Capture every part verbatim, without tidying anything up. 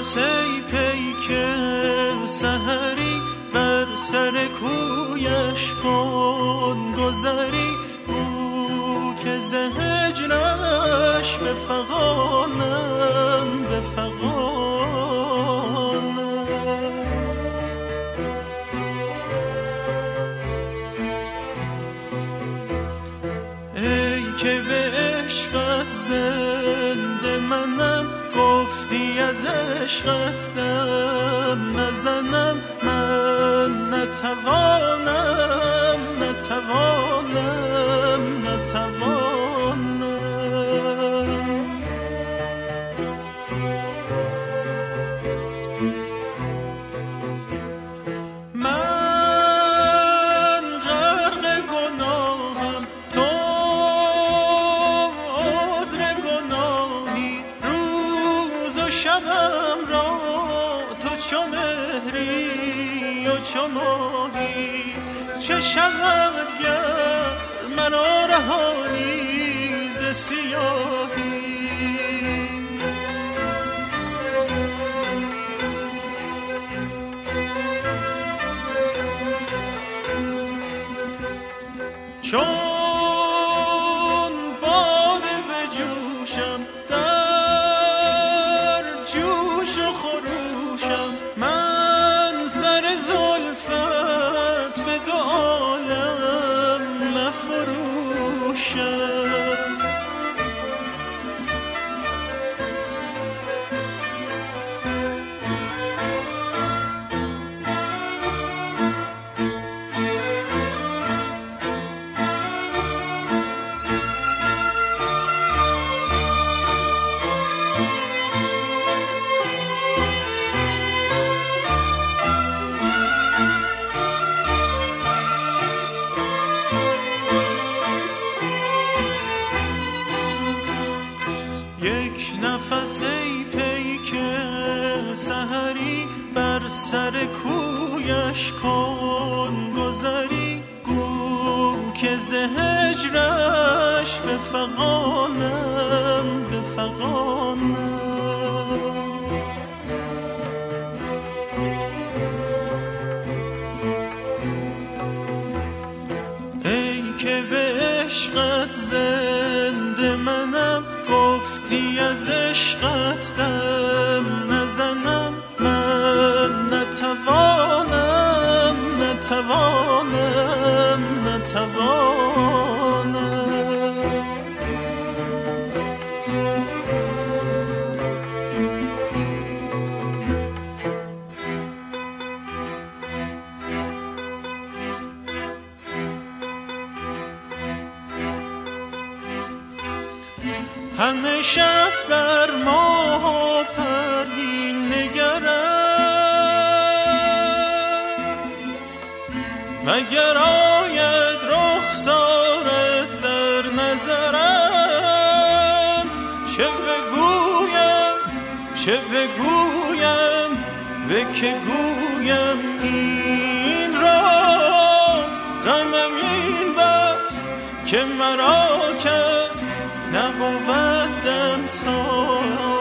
نفس ای پیک سحری بر سر کویش کن گذری، گو که ز هجرش بفغانم بفغانم. ای که به عشقت زنده منم، گفتی از عشقت دم نزنم، من نتوانم نتوانم نتوانم. من غرق گناهم، تو عذر گناهی، روز و شبم را تو چو مهری و چو ماهی. چه شود گر منو رهانی ز سیاهی. چون باده بجوشم در جوش و خروشم، من سر زلفت به دو عالم نفروشم. یک نفس ای پیک سحری بر سر کویش کن گذری، گو که ز هجرش بفغانم بفغانم. ای که به عشقت زنده منم، گفتی از عشقت دم نزنم، من نتوانم نتوانم نتوانم. همه شب بر ماه و پروین نگرم، مگر آید رخسارت در نظرم. چه بگویم چه بگویم به که گویم این راست، غمم این بس که مرا کس نبودم ساز.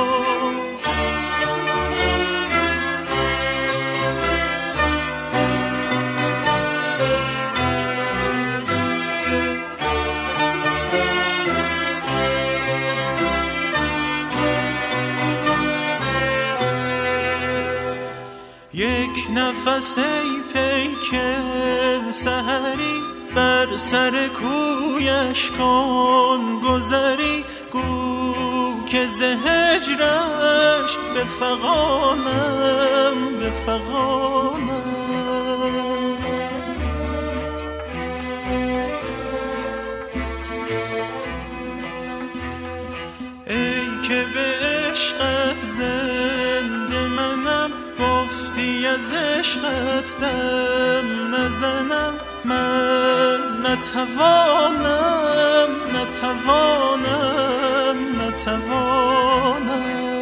یک نفس ای پیک سحری بر سر کویش کن گذری، گو که ز هجرش بفغانم بفغانم. ای که به عشقت زنده منم، گفتی از عشقت دم نزنم، من نتوانم نتوانم نتوانم.